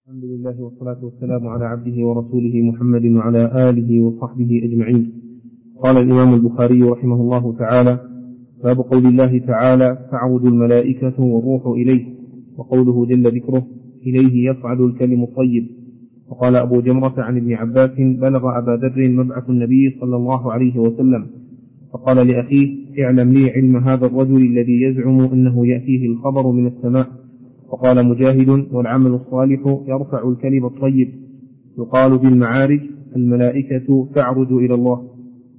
الحمد لله والصلاة والسلام على عبده ورسوله محمد وعلى آله وصحبه أجمعين. قال الإمام البخاري رحمه الله تعالى: باب قول الله تعالى: تعرج الملائكة والروح إليه، وقوله جل ذكره: إليه يصعد الكلم الطيب. وقال أبو جمرة عن ابن عباس: بلغ أبا ذر مبعث النبي صلى الله عليه وسلم، فقال لأخيه: اعلم لي علم هذا الرجل الذي يزعم أنه يأتيه الخبر من السماء. فقال مجاهد: والعمل الصالح يرفع الكلم الطيب. يقال بالمعارج: الملائكة تعرج إلى الله.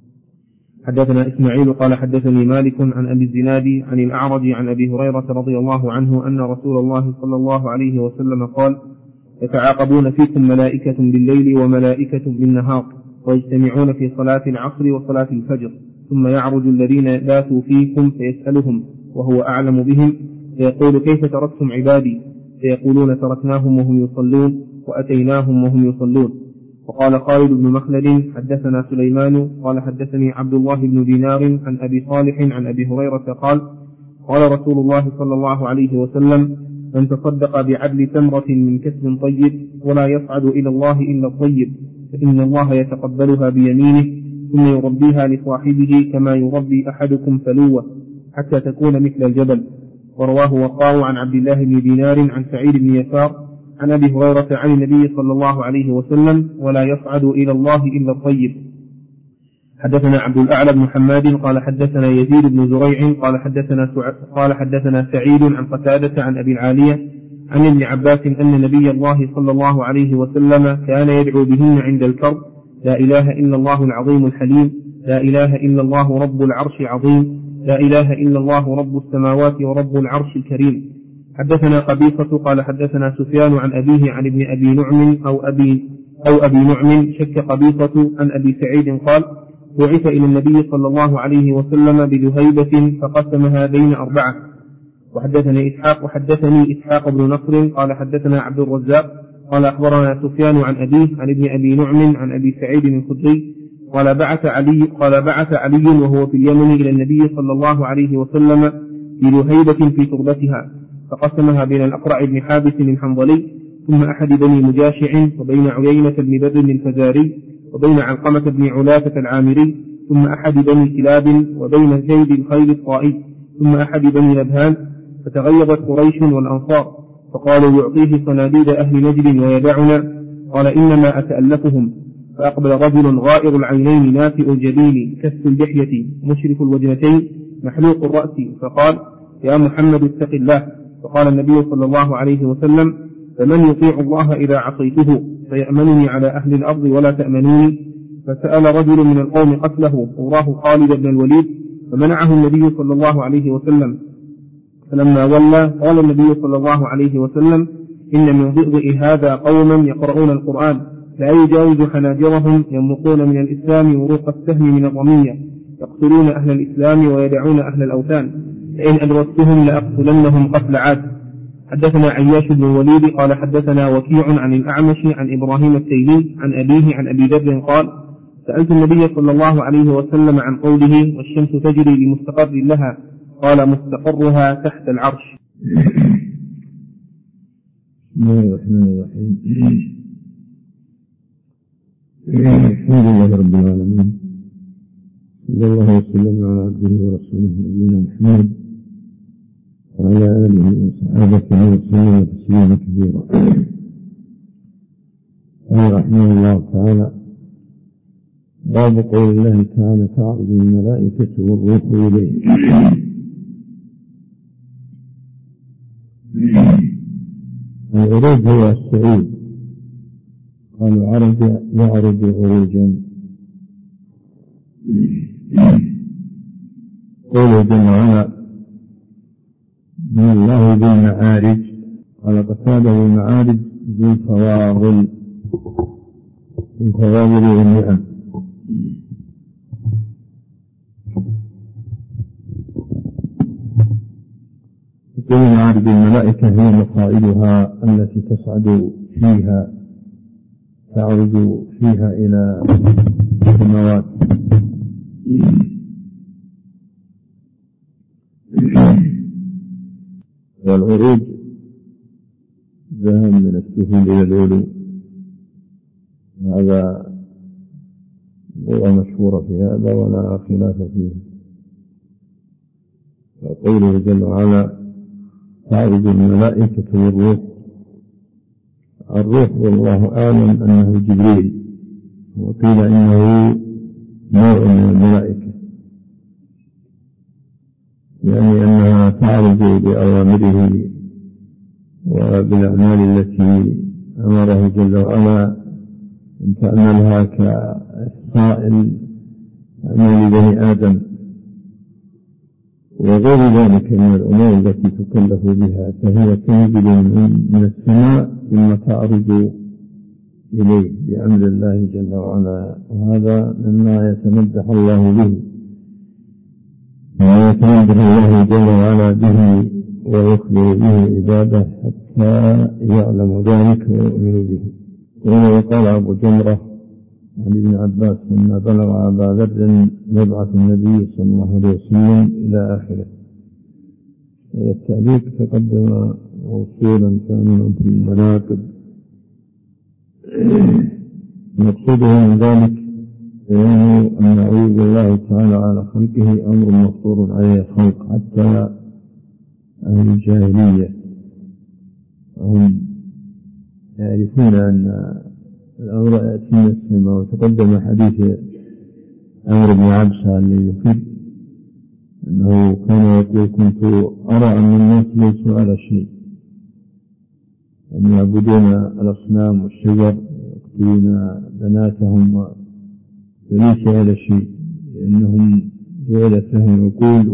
حدثنا إسماعيل قال حدثني مالك عن أبي الزناد عن الأعرج عن أبي هريرة رضي الله عنه أن رسول الله صلى الله عليه وسلم قال: يتعاقبون فيكم ملائكة بالليل وملائكة بالنهار، ويجتمعون في صلاة العصر وصلاة الفجر، ثم يعرج الذين باتوا فيكم فيسألهم وهو أعلم بهم، فيقول: كيف تركتم عبادي؟ فيقولون: تركناهم وهم يصلون وأتيناهم وهم يصلون. وقال خالد بن مخلد: حدثنا سليمان قال حدثني عبد الله بن دينار عن أبي صالح عن أبي هريرة قال: قال رسول الله صلى الله عليه وسلم: من تصدق بعدل تمرة من كسب طيب ولا يصعد إلى الله إلا الطيب، فإن الله يتقبلها بيمينه ثم يربيها لصاحبه كما يربي أحدكم فلوة حتى تكون مثل الجبل. ورواه وقاه عن عبد الله بن دينار عن سعيد بن يسار عن أبي هريرة عن النبي صلى الله عليه وسلم: ولا يصعد إلى الله إلا الطيب. حدثنا عبد الأعلى بن حماد قال حدثنا يزيد بن زريع قال حدثنا سعيد عن قتادة عن أبي العالية عن ابن عباس أن نبي الله صلى الله عليه وسلم كان يدعو بهن عند الكرب: لا إله إلا الله العظيم الحليم، لا إله إلا الله رب العرش العظيم، لا إله إلا الله رب السماوات ورب العرش الكريم. حدثنا قبيصة قال حدثنا سفيان عن أبيه عن ابن أبي نعم أو أبي نعم شك قبيصة عن أبي سعيد قال: بعث إلى النبي صلى الله عليه وسلم بذهيبة فقسمها بين أربعة. وحدثني إسحاق بن نصر قال حدثنا عبد الرزاق قال أخبرنا سفيان عن أبيه عن ابن أبي نعم عن أبي سعيد الخدري قال: بعث علي وهو في اليمن إلى النبي صلى الله عليه وسلم بذهيبة في تربتها، فقسمها بين الأقرع بن حابس الحنظلي ثم أحد بني مجاشع، وبين عيينة بن بدر الفزاري، وبين علقمة بن علافة العامري، ثم أحد بني كلاب، وبين زيد الخيل الطائي، ثم أحد بني نبهان. فتغيظت قريش والأنصار فقالوا: يعطيه صناديد أهل نجد ويدعنا. قال: إنما أتألفهم. فأقبل رجل غائر العينين نافئ الجبين كث اللحية مشرف الوجنتين محلوق الرأس، فقال: يا محمد اتق الله. فقال النبي صلى الله عليه وسلم: فمن يطيع الله إذا عصيته فيأمنني على أهل الأرض ولا تأمنوني؟ فسأل رجل من القوم قتله أوراه خالد بن الوليد، فمنعه النبي صلى الله عليه وسلم. فلما ولى قال النبي صلى الله عليه وسلم: إن من ضئضئ هذا قوما يقرؤون القرآن لا يجاوز حناجرهم، يمرقون من الإسلام وروق السهم من الرمية، يقتلون أهل الإسلام ويدعون أهل الأوثان، فإن أدركتهم لأقتلنهم قتل عاد. حدثنا عياش بن الوليد قال حدثنا وكيع عن الأعمش عن إبراهيم التيمي عن أبيه عن أبي ذر قال: سألت النبي صلى الله عليه وسلم عن قوله: والشمس تجري لمستقر لها، قال: مستقرها تحت العرش. بسم الله الرحمن الرحيم. الحمد لله رب العالمين، صلى الله وسلم على عبده ورسوله نبينا محمد وعلى آله وصحابته وسلم تسليما كثيرا. قال رحمه الله تعالى: باب قول الله تعالى: تعرج الملائكة والروح إليه. العروج هو الصعود، قالوا عرج يعرج عروجا. قوله جل وعلا: من الله ذو المعارج، قال قتادة: المعارج ذو الفواضل والنعم. كل معارج الملائكة هي مصائدها التي تصعد فيها، تعرج فيها إلى السماوات. والعروج ذهب من السفل إلى العلو. هذا لغة مشهورة في هذا ولا خلاف فيه. فقوله جل وعلا تعرج الملائكة والروح. الروح والله أعلم أنه جبريل، وقيل إنه نوع من الملائكة، يعني أنها تعرج بأوامره وبالأعمال التي أمره جل وعلا أن تعملها كإحصاء أعمال بني آدم وغير ذلك من الأمور التي تكلف بها، فهي تنزل من السماء ثم تعرج إليه بأمر الله جل وعلا. وهذا مما يتمدح الله به، وما يتمدح الله جل وعلا به ويخبر به عباده حتى يعلم ذلك ويؤمن به. وقال أبو جمرة عن ابن عباس لما بلغ أبا ذر مبعث النبي صلى الله عليه وسلم إلى آخره. هذا التعليق تقدم موصولا ثانيا في المناقب. مقصوده من ذلك أن عروج الله تعالى على خلقه أمر مفطور عليه الخلق حتى أهل الجاهلية، هم يعرفون أن الأمر يأتي من السماء. وتقدم حديث عمرو بن عبسة الذي يقول أنه كان يقول كنت أرى أن الناس ليسوا على شيء، أن يعبدون الأصنام والشجر ويقتلون بناتهم وليس على شيء، لأنهم جعلت لهم عقول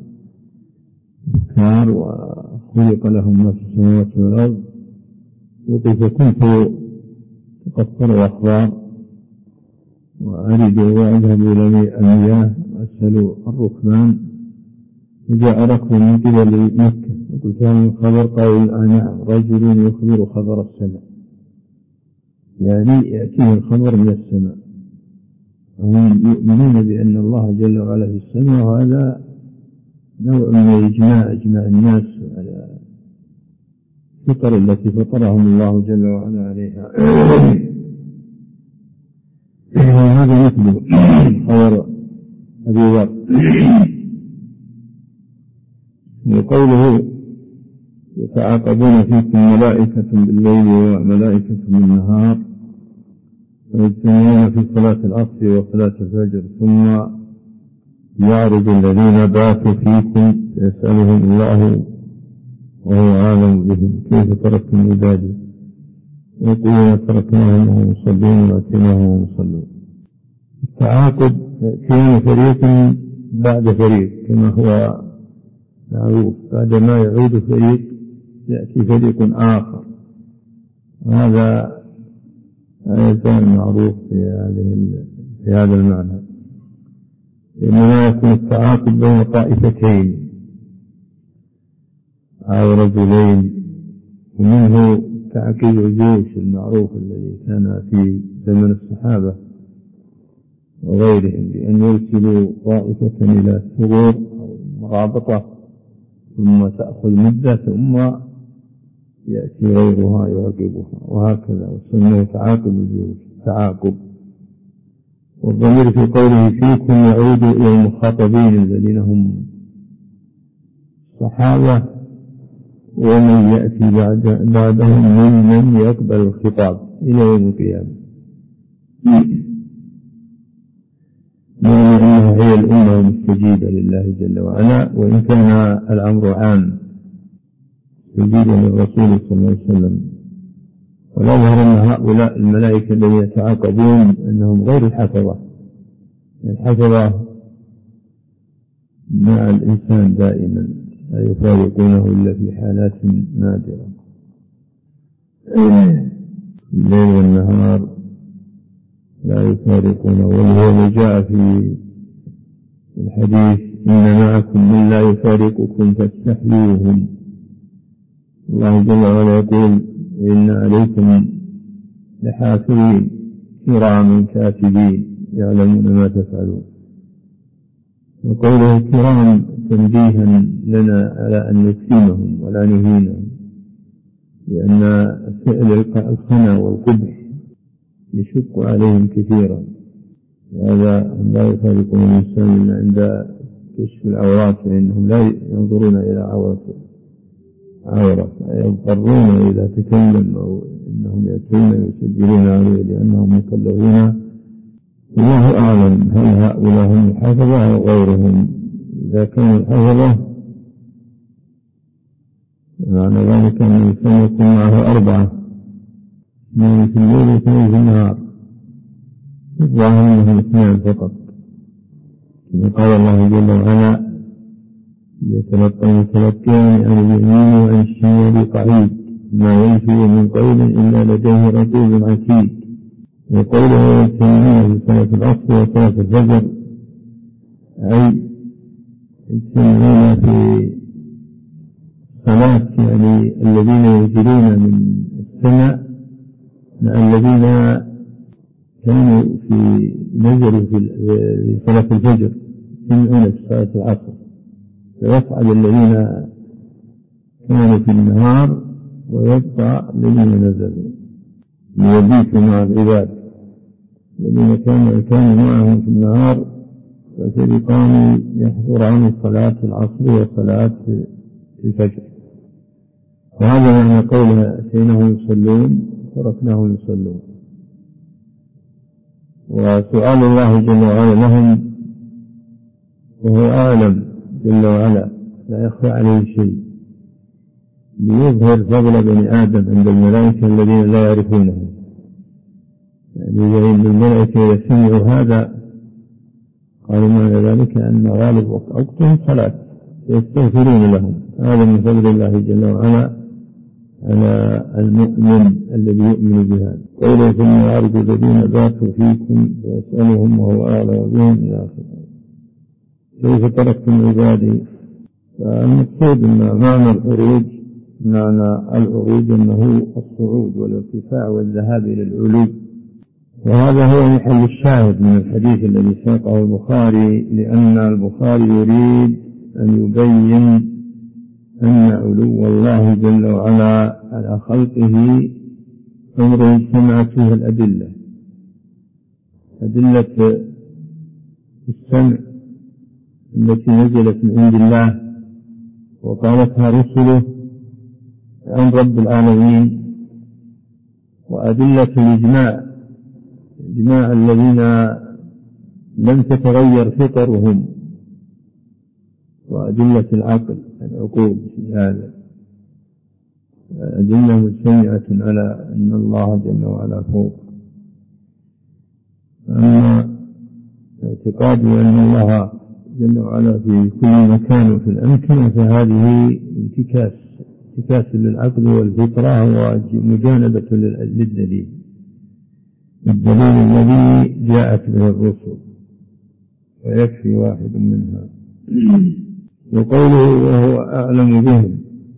وأفكار وخلق لهم ما في السماوات والأرض. يقول فكنت تقصر أخبار وأريد وأذهب إلى المياه وأسأل الركبان، فجاء ركب من قبل مكة فقلت هل من خبر؟ قالوا نعم، رجل يخبر خبر السماء، يعني يأتيه الخبر من السماء. وهم يؤمنون بأن الله جل وعلا في السماء، وهذا نوع من إجماع الناس على الفطر التي فطرهم الله جل وعلا عليها. هذا مثل خبر أبي ذر. وقوله يتعاقبون فيكم ملائكة بالليل وملائكة بالنهار ويجتمعون في صلاة العصر وصلاة الفجر، ثم يعرض الذين باتوا فيكم يسألهم الله وهو عالم بهم كيف تركتم عبادي، يقولون تركناهم وهم يصلون واتيناهم وهم يصلون. التعاقب كان فريق بعد فريق كما هو معروف، بعدما يعود فريق يأتي فريق آخر. هذا آيتان معروف في هذا المعنى، إنما يكون التعاقب بين طائفتين أو رجلين. ومنه تعقيد الجيش المعروف الذي كان في زمن الصحابة وغيرهم، بأن يرسلوا طائفة إلى الثغور أو المرابطة ثم تأخذ مدة ثم يأتي غيرها يعقبها، وهكذا وسميه تعاقب الجيوش تعاقب. والضمير في قوله فيكم يعود إلى المخاطبين الذين هم صحابة ومن يأتي بعدهم ممن يقبل الخطاب إلى يوم القيامة، يعني أنها هي الأمة المستجيبة لله جل وعلا، وإن كان الأمر عام مستجيبا للرسول صلى الله عليه وسلم. والأظهر أن هؤلاء الملائكة الذين يتعاقبون أنهم غير الحفظة مع الإنسان دائما، لا يفارقونه إلا في حالات نادرة، الليل والنهار لا يفارقونه. وهو جاء في الحديث إن معكم من لا يفارقكم فاستحيوهم. الله جل وعلا يقول إن عليكم لحافظين كراما كاتبين يعلمون ما تفعلون. وقوله كرام تنبيها لنا على أن نكرمهم ولا نهينهم، لأن فعل الخنا والقبح يشق عليهم كثيرا، لهذا لا يفارقون الإنسان إلا عند كشف العورات، فإنهم لا ينظرون إلى عورة يضطرون إذا تكلم أو إنهم يأتون يسجلون عليه لأنهم مكلفون. الله أعلم هل هؤلاء هم الحفظة أو غيرهم. إذا كانوا الحفظة معنى ذلك أن الإنسان يكون معه 4، 2 في الليل و2 في النهار، الظاهر أنهم 2 فقط. كما قال الله جل وعلا: يتلقيان عن اليمين وعن الشمال قعيد ما يلفظ من قول إلا لديه رقيب عتيد. وقوله يجتمعون في صلاة العصر وصلاة الفجر، أي يجتمعون في صلاة يعني الذين ينزلون من السماء مع الذين كانوا نزلوا في صلاة الفجر يجتمعون في صلاة العصر، فيصعد الذين كانوا في النهار ويبقى الذين نزلوا يبيتوا مع العباد. الذين كانوا معهم في النهار فسبقان يحضران صلاة العصر وصلاة الفجر. وهذا معنى قولها: أتيناهم يصلون تركناهم يصلون. وسؤال الله جل وعلا لهم وهو أعلم جل وعلا لا يخفى عليه شيء، ليظهر فضل بني آدم عند الملائكة الذين لا يعرفونه. يعني الملائكة يسمعوا هذا قالوا معنى ذلك أن غالب وقتهم صلاة يستغفرون لهم. هذا من فضل الله جل وعلا على المؤمن الذي يؤمن بهذا. قوله: ثم يعرض الذين باتوا فيكم فيسألهم وهو أعلم بهم إلى آخره. كيف تركتم عبادي؟ فالمقصود أن معنى العروج أنه الصعود والارتفاع والذهاب إلى العلو، وهذا هو محل الشاهد من الحديث الذي ساقه البخاري، لأن البخاري يريد أن يبين أن علو الله جل وعلا على خلقه أمر اجتمعت فيه الأدلة، أدلة السمع التي نزلت من عند الله وقالتها رسله عن رب العالمين، وأدلة الإجماع الذين لم تتغير فطرهم، وأدلة العقول في هذا، أدلة مجتمعة على أن الله جل وعلا فوق. أما اعتقاد أن الله جل وعلا في كل مكان وفي الأمكنة فهذه انتكاس للعقل والفطرة ومجانبة للدليل الذي جاءت به الرسل، ويكفي واحد منها. وقوله وهو أعلم بهم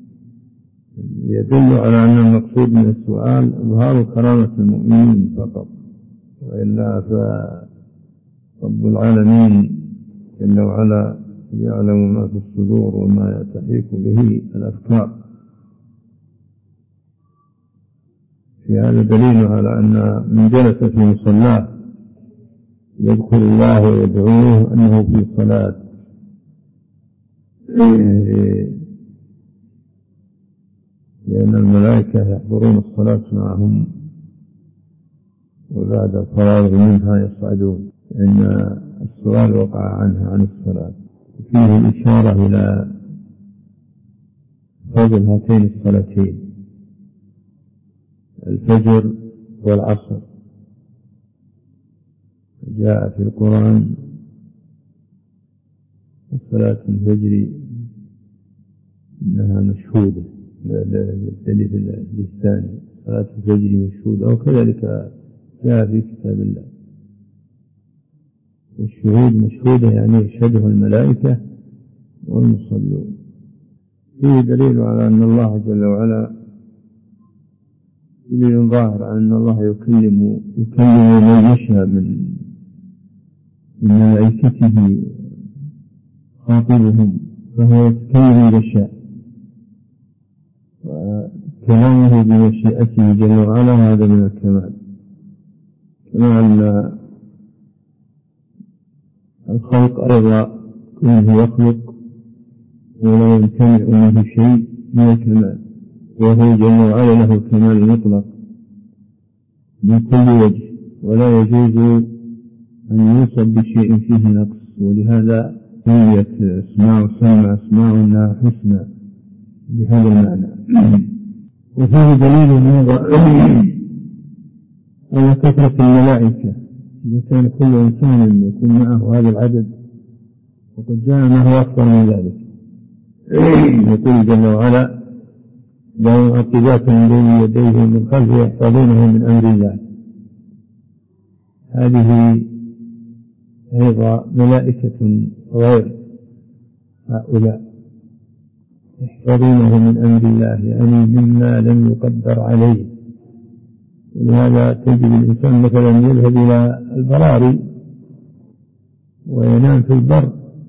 يدل على أن المقصود من السؤال إظهار كرامة المؤمنين فقط، وإلا فرب العالمين جل وعلا يعلم ما في الصدور وما تحيك به الأفكار. في هذا دليل على أن من جلس في مصلاه يذكر الله ويدعوه أنه في صلاة، لأن الملائكة يحضرون الصلاة معهم وبعد الفراغ منها يصعدون، لأن السؤال وقع عنها عن الصلاة. فيه الإشارة إلى فضل هاتين الصلاتين الفجر والعصر. جاء في القرآن صلاة الفجر إنها مشهودة، الدليل الثاني صلاة الفجر مشهودة، وكذلك جاء في كتاب الله. والشهود مشهودة يعني يشهدها الملائكة والمصلون. فيه دليل على أن الله جل وعلا دليل ظاهر على أن الله يكلم من يشاء من ملائكته خاطبهم، فهو يتكلم يشاء. كلامه بمشيئته جل وعلا هذا من الكمال، كما أن الخلق أيضا كونه يخلق ولا يمتنع منه شيء من الكمال، وهو جل وعلا له الكمال المطلق من كل وجه، ولا يجوز أن يوصف بشيء فيه نقص. ولهذا سميت أسماء أسماؤنا حسنى بهذا المعنى. وفيه دليل على كثرة الملائكة، إذا كان كل إنسان يكون معه هذا العدد، وقد جاء ما هو أكثر من ذلك. يقول جل وعلا: له معقبات من بين يديه من خلفه يحفظونه من أمر الله. هذه أيضا ملائكة غير هؤلاء يحفظونه من أمر الله، يعني مما لم يقدر عليه. ولهذا تجد الإنسان مثلا يذهب إلى البراري وينام في البر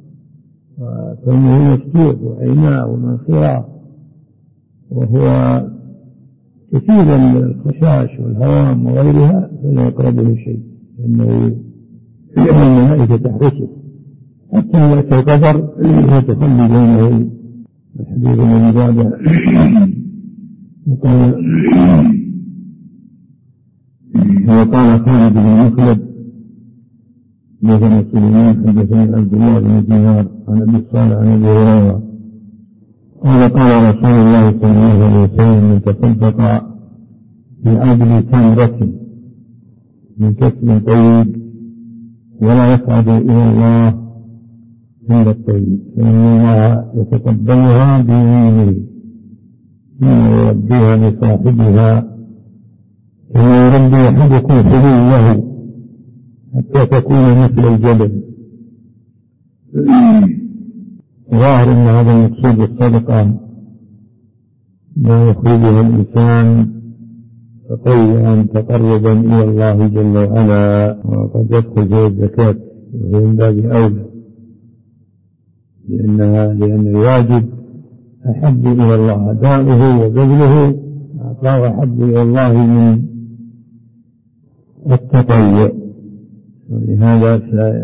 فإنه مفتوح وعيناه ومنخراه، وهو كثيرا من الخشاش والهوام وغيرها فلا يقربه شيء، لأنه الملائكة تحرسه حتى يأتي القدر يتخلي بينه الحديث من بعده. وقال خالد بن مخلد حدثنا سليمان حدثني عبد الله بن دينار عن أبي صالح عن أبي هريرة قال: قال رسول الله صلى الله عليه وسلم: من تصدق بعدل تمرة من كسب طيب ولا يصعد إلى الله إلا الطيب، فإن الله يتقبلها بيمينه ثم يربيها لصاحبها كما يربي أحدكم حليه حتى تكون مثل الجبل. ظاهر أن هذا المقصود بالصدقة ما يخرجه الإنسان تطوعا تقربا إلى الله جل وعلا، وقد يدخل في الزكاة وهي من باب أولى، لأن الواجب أحب إلى الله أداؤه وبذله، أعطاه أحب إلى الله من التطوع. ولهذا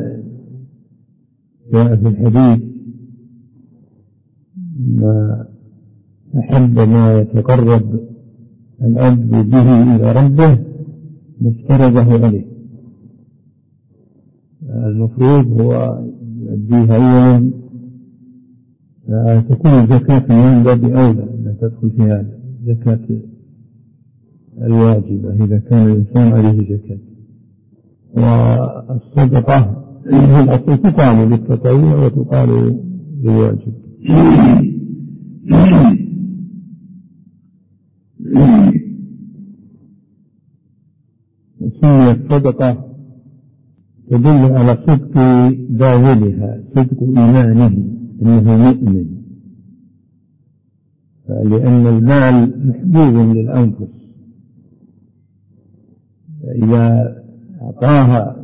جاء في الحديث: ما أحب ما يتقرب العبد به إلى ربه ما افترضه عليه. المفروض هو يؤديها أولا، فتكون الزكاة من باب أولى أن تدخل فيها زكاة الواجبة إذا كان الإنسان عليه زكاة. والصدقة الأصل تقال للتطوع وتقال للواجب. سميت صدقة تدل على صدق باذلها، صدق إيمانه أنه مؤمن، لأن المال محبوب للأنفس، فإذا أعطاها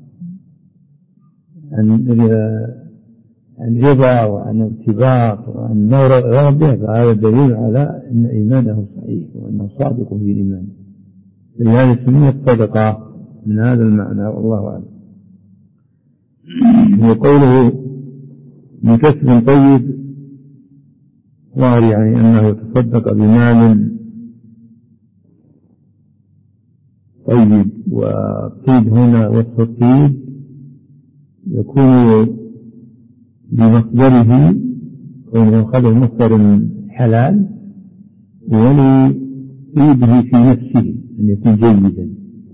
عن رضا وعن ارتباط وعن رغبة فهذا دليل على أن إيمانه صحيح وأنه صادق في إيمانه. لهذا سميت صدقة من هذا المعنى، والله أعلم. وقوله من كسب طيب ظاهر يعني أنه تصدق بمال طيب، والطيب هنا وصف الطيب يكون بمصدره، وإنه أخذ مصدر حلال، ولطيبه في نفسه أن يكون جيدا،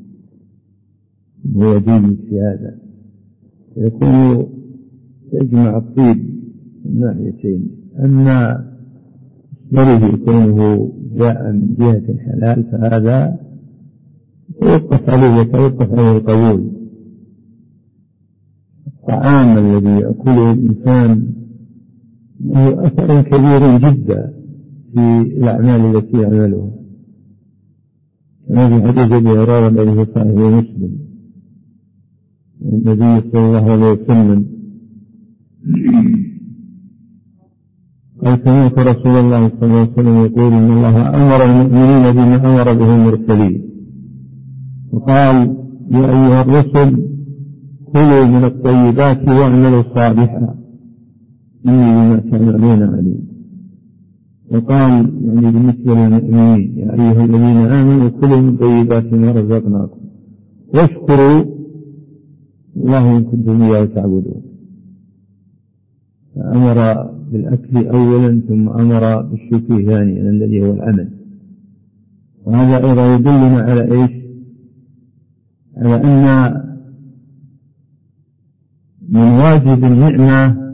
هو جيد في هذا، يكون يجمع الطيب من ناحيتين: أما مصدره كونه جاء من جهة الحلال فهذا يتوقف عليه القبول. الطعام الذي يأكله الإنسان له أثر كبير جدا في الأعمال التي يعملها، كما في حديث أبي هريرة الذي في صحيح مسلم النبي صلى الله عليه وسلم قال سمعت رسول الله صلى الله عليه وسلم يقول إن الله أمر المؤمنين بما أمر به المرسلين، وقال يا أيها الرسل كلوا من الطيبات واعملوا صالحا إني بما تعملون عليم. وقال يعني بالنسبة للمؤمنين يا أيها الذين آمنوا كلوا من طيبات ما رزقناكم واشكروا الله إن كنتم إياه تعبدون. فأمر بالأكل أولا ثم أمر بالشكر ثانيا الذي هو العمل. وهذا أيضا يدلنا على إيش؟ على أن من واجب النعمة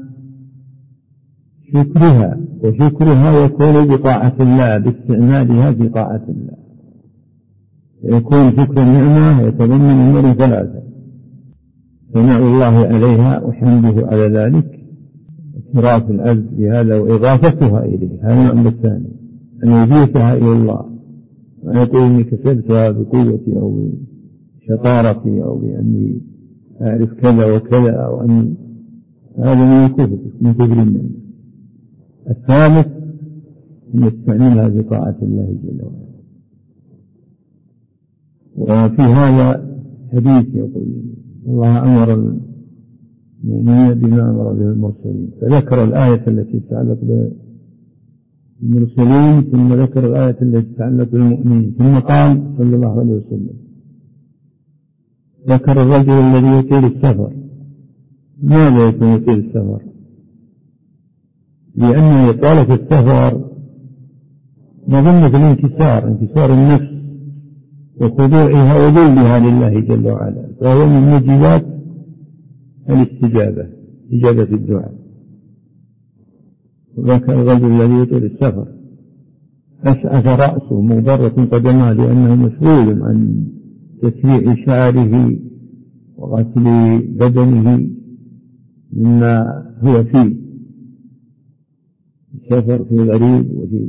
شكرها، وشكرها يكون بطاعة الله، باستعمالها في طاعة الله. يكون شكر النعمة يتضمن أمور ثلاثة: ثناء الله عليها وحمده على ذلك، اعتراف العبد بهذا وإضافتها إليه، هذا الأمر الثاني، أن يضيفها إلى الله وأن يقول إني كسبتها بقوتي أو بشطارتي أو بأني أعرف كذا وكذا، أو أن هذا من الكفر، من كفر النعمة. الثالث أن يستعملها بطاعة الله جل وعلا. وفي هذا حديث يقول الله أمر المؤمنين بما أمر به المرسلين، فذكر الآية التي تتعلق بالمرسلين ثم ذكر الآية التي تتعلق بالمؤمنين، ثم قال صلى الله عليه وسلم ذكر الرجل الذي يطيل السفر. ماذا يكون يطيل السفر؟ لأن إطالة السفر مظنة الانكسار، انكسار النفس وخضوعها وذلها لله جل وعلا، فهو من موجبات الاستجابة، إجابة الدعاء. وذاك الرجل الذي يطيل السفر أشعث رأسه مغبرة قدماه لأنه مشغول عن تسريع شعره وغسل بدنه مما هو فيه، السفر في غريب وفي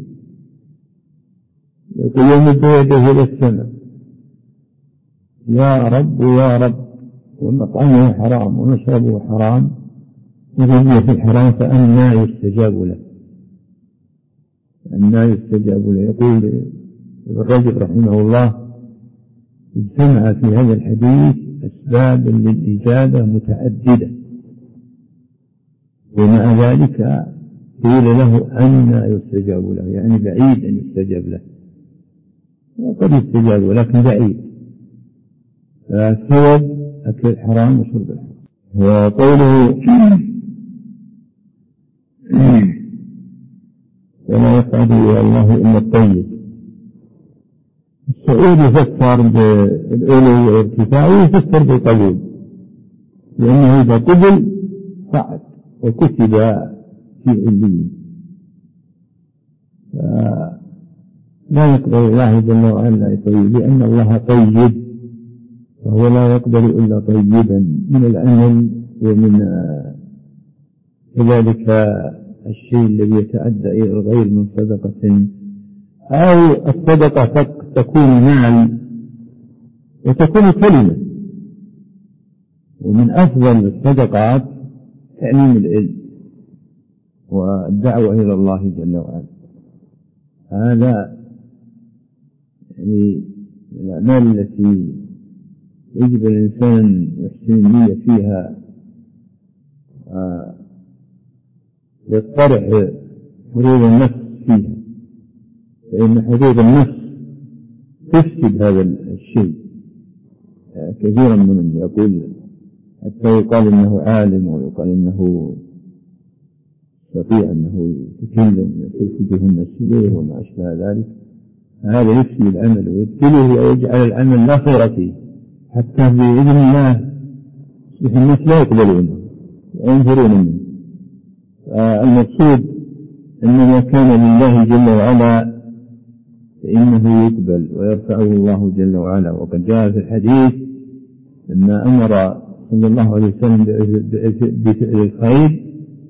يقول يمد يده إلى السماء يا رب يا رب، ومطعمه حرام ومشربه حرام وغذي في الحرام فأنى يستجاب له، أنى يستجاب له. يقول ابن رجب رحمه الله اجتمع في هذا الحديث أسباب للإجابة متعددة، ومع ذلك قيل له أنى يستجاب له، يعني بعيد أن يستجاب له، وقد يستجاب ولكن بعيد. فالسبب أكل الحرام وشرب الحرام. وقوله ولا يصعد إلى الله إلا الطيب، الصعود يفسر بالعلو والارتفاع ويفسر بالقبول، لأنه إذا قبل صعد وكتب في عليين. لا يقبل الله جل وعلا طيب، لأن الله طيب، فهو لا يقبل إلا طيبا من العمل ومن ذلك الشيء الذي يتعدى إلى الغير من صدقة، أو الصدقة تكون مال وتكون كلمة. ومن أفضل الصدقات تعليم العلم والدعوة إلى الله جل وعلا، هذا يعني الأعمال التي يجب الإنسان يحسن النية فيها، يطرح حدود النفس فيها، فإن حدود النفس تفسد هذا الشيء. كثيرا من يقول حتى يقال إنه عالم ويقال إنه يستطيع أنه يتكلم ويصرف وجوه الناس إليه وما أشبه ذلك، هذا يفسد العمل ويبتله ويجعل العمل لا خير فيه، حتى بإذن الله الناس لا يقبلونه وينفرون منه. المقصود أنما كان لله جل وعلا فإنه يقبل ويرفعه الله جل وعلا. وقد جاء في الحديث لما أمر صلى الله عليه وسلم بفعل الخير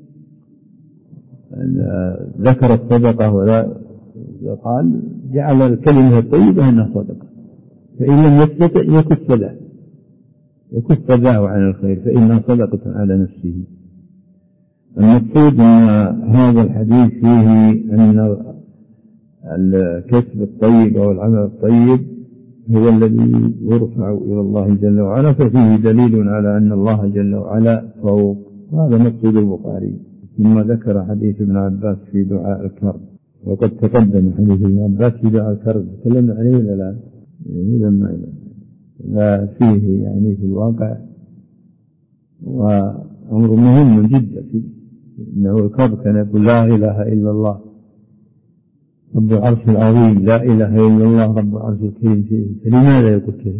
ذكر الصدقة ولا قال جعل الكلمة الطيبة أنها صدقة، فإن لم يستطع يكف ذاه عن الخير فإنها صدقة على نفسه. المقصود أن هذا الحديث فيه أن الكسب الطيب أو العمل الطيب هو الذي يرفع إلى الله جل وعلا، ففيه دليل على أن الله جل وعلا فوق. هذا مقصود البخاري. ثم ذكر حديث ابن عباس في دعاء الكرب، وقد تقدم حديث ابن عباس في دعاء الكرب، تكلمنا عليه ولا لا؟ لا فيه يعني في الواقع وأمر مهم جدا فيه، إنه الكرب كان يقول لا إله إلا الله رب العرش العظيم، لا إله إلا الله رب العرش الكريم، فلماذا يقول كذا؟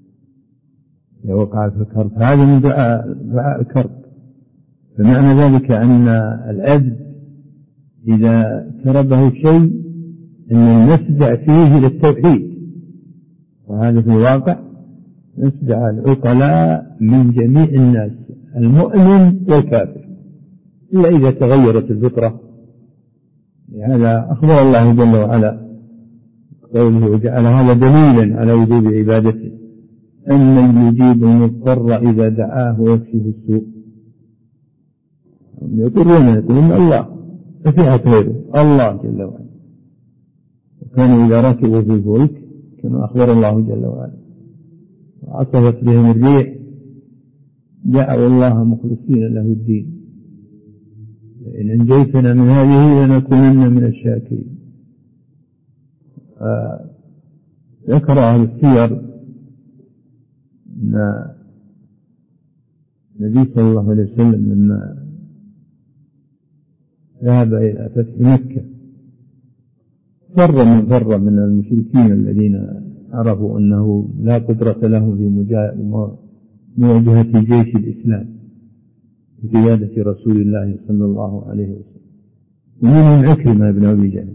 وقع في الكرب، هذا من دعاء الكرب. فمعنى ذلك أن العبد إذا كربه شيء أن نسدع فيه للتوحيد، وهذا في الواقع نسدع العقلاء من جميع الناس المؤمن والكافر، إلا إذا تغيرت الفطرة. هذا أخبر الله جل وعلا قوله وجعل هذا دليلا على وجوب عبادته، أن يجيب المضطر إذا دعاه ويكشف السوء. يقولون الله ففيها غيره الله جل وعلا. وكانوا إذا ركبوا في الفلك كما أخبر الله جل وعلا وعصفت بهم الريح دعوا الله مخلصين له الدين، إن أنجيتنا من هذه لنكونن من الشاكرين. ذكر أهل السير أن النبي صلى الله عليه وسلم لما ذهب إلى فتح مكة فر من المشركين الذين عرفوا أنه لا قدرة له في مواجهة جيش الإسلام بقيادة رسول الله صلى الله عليه وسلم. ومنهم عكرمة بن أبي جهل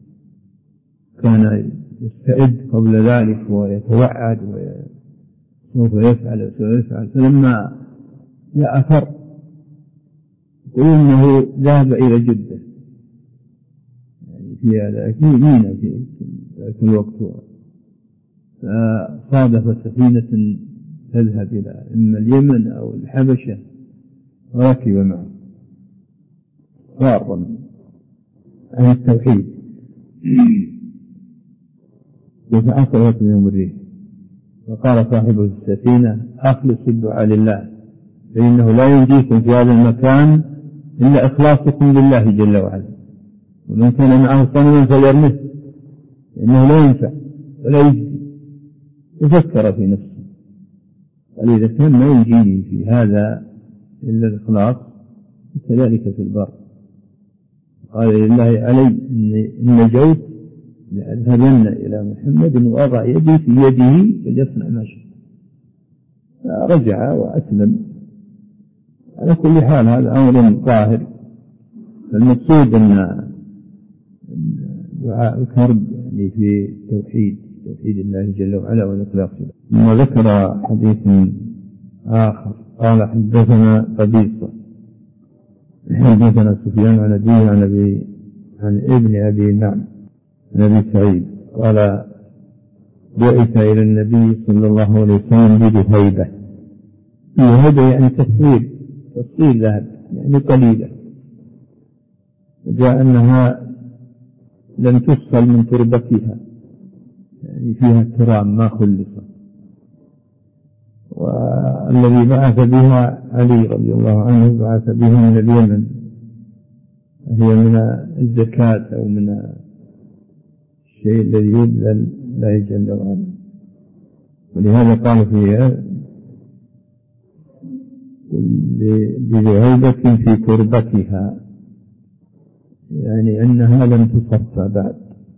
كان يستعد قبل ذلك ويتوعد وسوف يفعل، فلما جاء فر يقول إنه ذهب إلى جدة، يعني في هذا مينا في ذلك الوقت، فصادف سفينة تذهب إلى إما اليمن أو الحبشة وركب معه فارا عن التوحيد، وتعصبت منهم الريح. وقال صاحب السفينة أخلص الدعاء لله، فإنه لا ينجيكم في هذا المكان إلا إخلاصكم لله جل وعلا، ومن كان معه صنما فليرمه لأنه لا ينفع ولا يجزي. تفكر في نفسه قال إذا كان ما ينجيني في هذا إلا الإخلاص كذلك في البر. قال لله علي إن نجوت لأذهبن إلى محمد وأضع يدي في يده فليصنع ما شاء. فرجع وأسلم. على كل حال هذا أمر ظاهر. فالمقصود أن دعاء الكرب يعني في توحيد الله جل وعلا والإخلاص. ثم ذكر حديث آخر قال حدثنا قبيصة حدثنا سفيان عن أبيه عن ابن أبي نعم عن أبي سعيد قال بعث إلى النبي صلى الله عليه وسلم بذهيبة. وهذا يعني تصوير ذهب يعني قليلة، وجاء أنها لم تفصل من تربتها، يعني فيها الترام ما خلصت. والذي بعث بها علي رضي الله عنه بعث بها من اليمن، هي من الزكاة أو من الشيء الذي يبذل لا جل وعلا. ولهذا قال فيها بذهيبة في تربتها، يعني أنها لم تصفى بعد.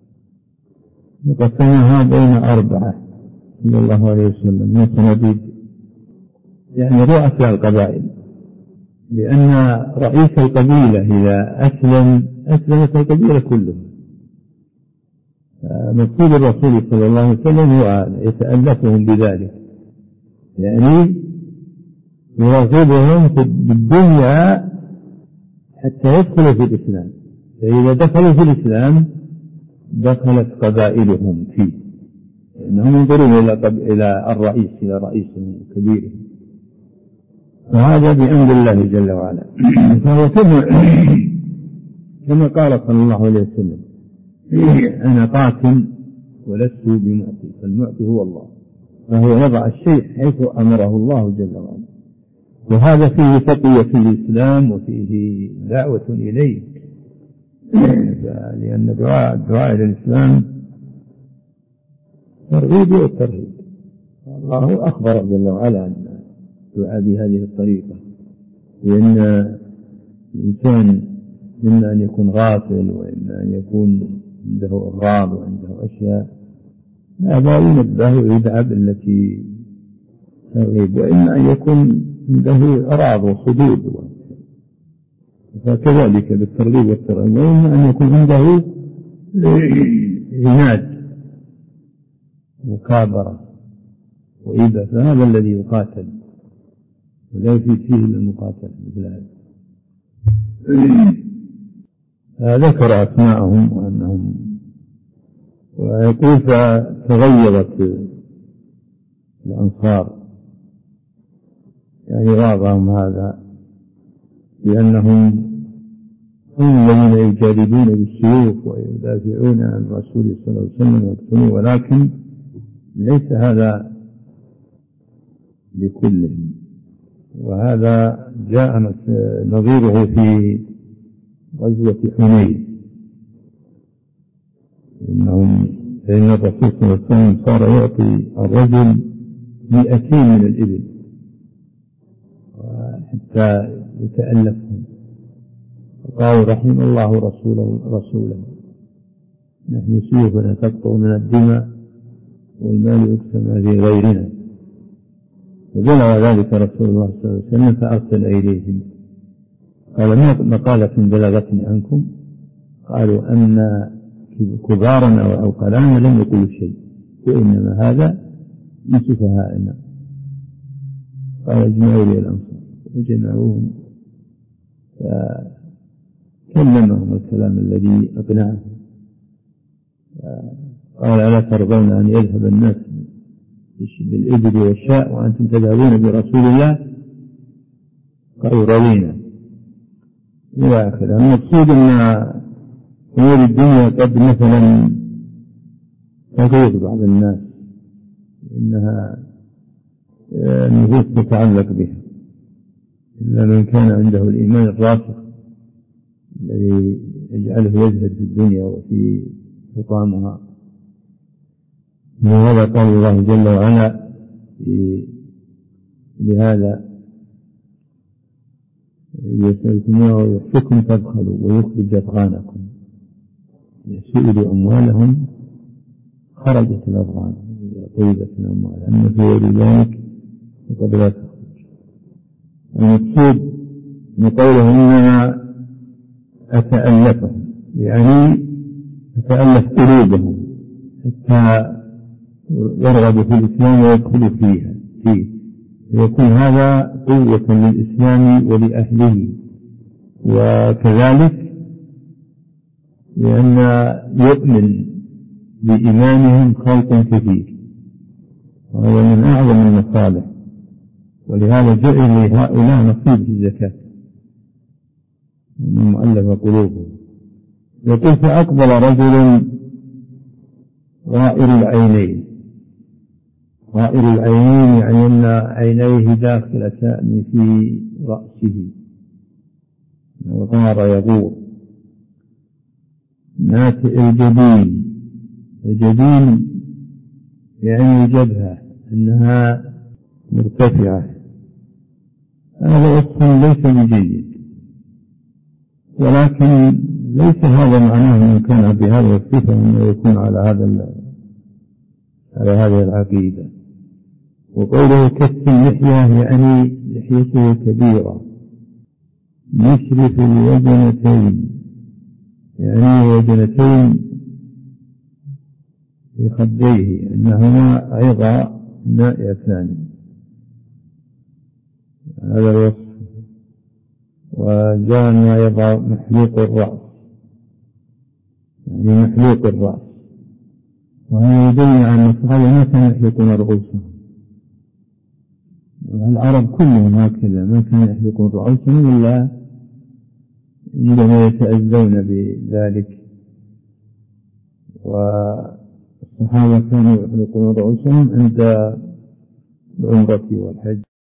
وقسمها بين 4 صلى الله عليه وسلم من صناديد، يعني رؤساء القبائل، لأن رئيس القبيلة إذا أسلمت القبيلة كلها. مقصود الرسول صلى الله عليه وسلم هو يتألفهم بذلك، يعني يرغبهم بالدنيا حتى يدخلوا في الإسلام، فإذا دخلوا في الإسلام دخلت قبائلهم فيه، لأنهم ينظرون إلى الرئيس، إلى رئيسهم كبيرهم. وهذا بأمر الله جل وعلا. فهو كما قال صلى الله عليه وسلم: أنا قاتل ولست بمعطي، فالمعطي هو الله، فهو يضع الشيء حيث أمره الله جل وعلا. وهذا فيه تقوية الإسلام وفيه دعوة إليه، لأن الدعاء إلى الإسلام ترغيب والترهيب. الله أخبر جل وعلا عن الدعاء بهذه الطريقة، لأن الإنسان إما أن يكون غافل وإما أن يكون عنده أغراض وعنده أشياء هذا ينبه ويدعى بالتي ترغيب، وإما أن يكون عنده أراض وصدود، فكذلك بالترغيب والترهيب. وإما أن يكون عنده عناد مكابرة وإبة، فهذا الذي يقاتل، ولا يفيد فيه المقاتل مثل هذا. ذكر أسماءهم وأنهم، ويقول: فتغيرت الأنصار، يعني غاضهم هذا لأنهم هم الذين يجادلون بالسيوف ويدافعون عن الرسول صلى الله عليه وسلم ويقتلون، ولكن ليس هذا لكلهم. وهذا جاء نظيره في غزوة حنين، فإن الرسول صلى الله عليه وسلم صار يعطي الرجل 200 من الإبل حتى يتألفهم، قالوا: رحم الله رسوله، نحن سيوفنا تقطع من الدماء والمال يقسم في غيرنا. فبلغ ذلك رسول الله صلى الله عليه وسلم فأرسل إليهم قال: ما مقالة بلغتني عنكم؟ قالوا: أن كبارنا وعقلانا لم يقولوا شيء، وإنما هذا من سفهائنا. قال: اجمعوا لي الأنصار، فجمعوهم فكلمهم الكلام الذي أقنعهم. قال: ألا ترضون أن يذهب الناس بالإبل والشاء وأنتم تذهبون برسول الله؟ قالوا: رضينا. إلى آخره. المقصود أن أمور الدنيا قد مثلا تغيظ بعض الناس، إنها النفوس تتعلق بها، إلا من كان عنده الإيمان الراسخ الذي يجعله يزهد في الدنيا وفي حطامها. وهذا قال الله جل وعلا لهذا: يسألكم ويحفكم تبخلوا ويخرج أضغانكم، سئلوا أموالهم خرجت الأضغان طيبة الأموال، أما في غير ذلك فقد لا تخرج. المقصود من قوله: إنما أتألفهم، يعني أتألف قلوبهم حتى يرغب في الإسلام ويدخل فيه، ويكون هذا قوة للإسلام ولأهله. وكذلك لأن يؤمن بإيمانهم خلق كثير، وهو من أعظم المصالح، ولهذا جعل لهؤلاء نصيب في الزكاة ومن مؤلف قلوبهم. يقول: فأقبل رجل غائر العينين. غائر العينين يعني أن عينيه داخلتان في رأسه، وغار يغور. ناتئ الجبين، الجبين يعني الجبهة أنها مرتفعة. هذا وصف ليس بجيد، ولكن ليس هذا معناه أن كان بهذا الصفة أنه يكون على هذه العقيدة. وقوله كف اللحية يعني لحيته كبيرة. مشرف الوجنتين يعني وجنتين في خديه أنهما عظى نائيتان، هذا الوصف. وجاء ما يضع محلوق الرأس يعني محلوق الرأس، وهذا يدل على أن الصحابة ما كانوا يحلقون رؤوسهم، العرب كلهم هكذا ما كانوا يحلقون رؤوسهم إلا عندما يتأذون بذلك، والصحابة كانوا يحلقون رؤوسهم عند العمرة والحج.